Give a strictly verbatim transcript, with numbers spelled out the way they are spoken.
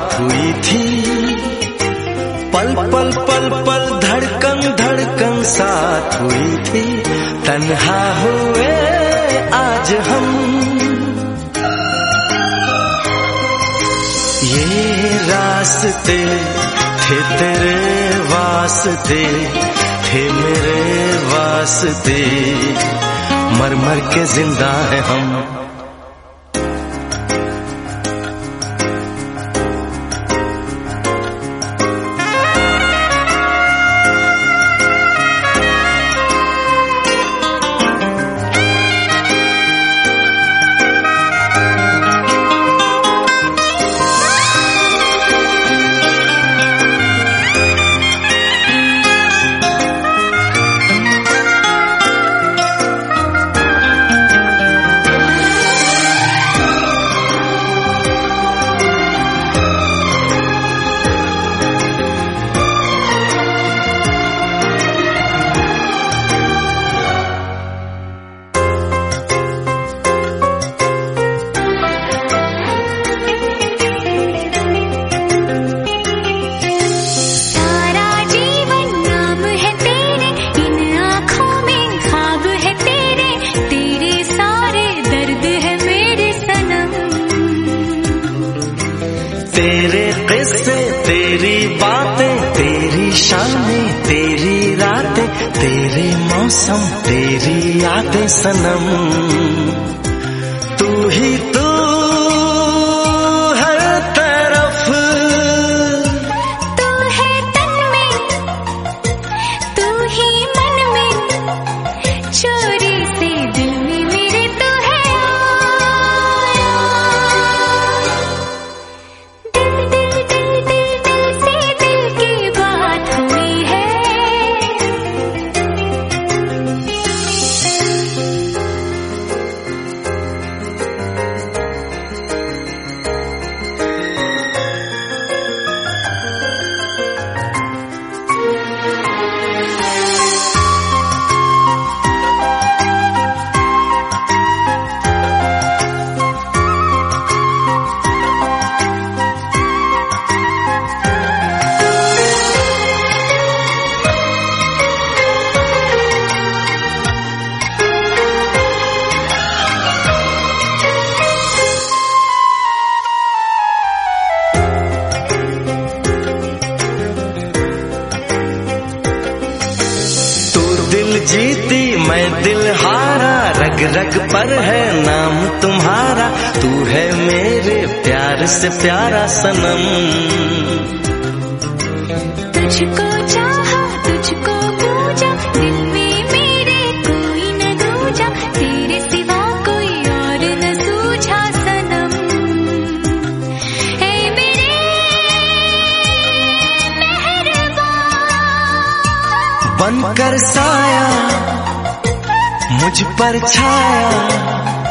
बात हुई थी, पल पल पल पल धड़कन धड़कन साथ हुई थी। तन्हा हुए आज हम, ये रास्ते थे तेरे वास्ते, थे मेरे वास्ते, मर मर के जिंदा है हम। तेरे किस्से, तेरी बातें, तेरी शामें, तेरी रातें, तेरे मौसम, तेरी यादें सनम। तू ही तू हर तरफ, तू है तन में, तू ही मन में, चोरी से दिल में मेरे तू है आया। दिल जीती मैं दिल हारा, रग रग पर है नाम तुम्हारा। तू है मेरे प्यार से प्यारा सनम। तुझको चाहा, तुझको पूजा, दिल में मेरे कोई न दूजा, तेरे सिवा कोई और न सूझा सनम। है मेरे मेहरबान, बनकर साया मुझ पर छाया,